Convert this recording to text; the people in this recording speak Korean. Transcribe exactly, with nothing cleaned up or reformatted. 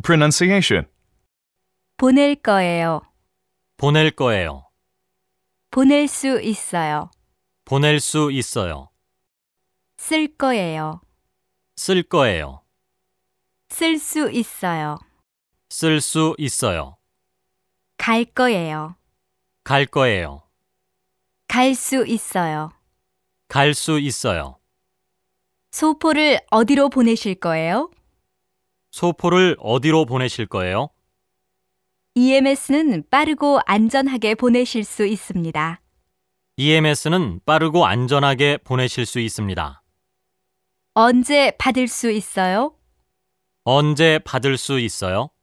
Pronunciation. 보낼 거예요. 보낼 거예요. 보낼 수 있어요. 보낼 수 있어요. 쓸 거예요. 쓸 거예요. 쓸 수 있어요. 쓸 수 있어요. 갈 거예요. 갈 거예요. 갈 수 있어요. 갈 수 있어요. 소포를 어디로 보내실 거예요? 소포를 어디로 보내실 거예요? 이엠에스는 빠르고 안전하게 보내실 수 있습니다. 이엠에스는 빠르고 안전하게 보내실 수 있습니다. 언제 받을 수 있어요? 언제 받을 수 있어요?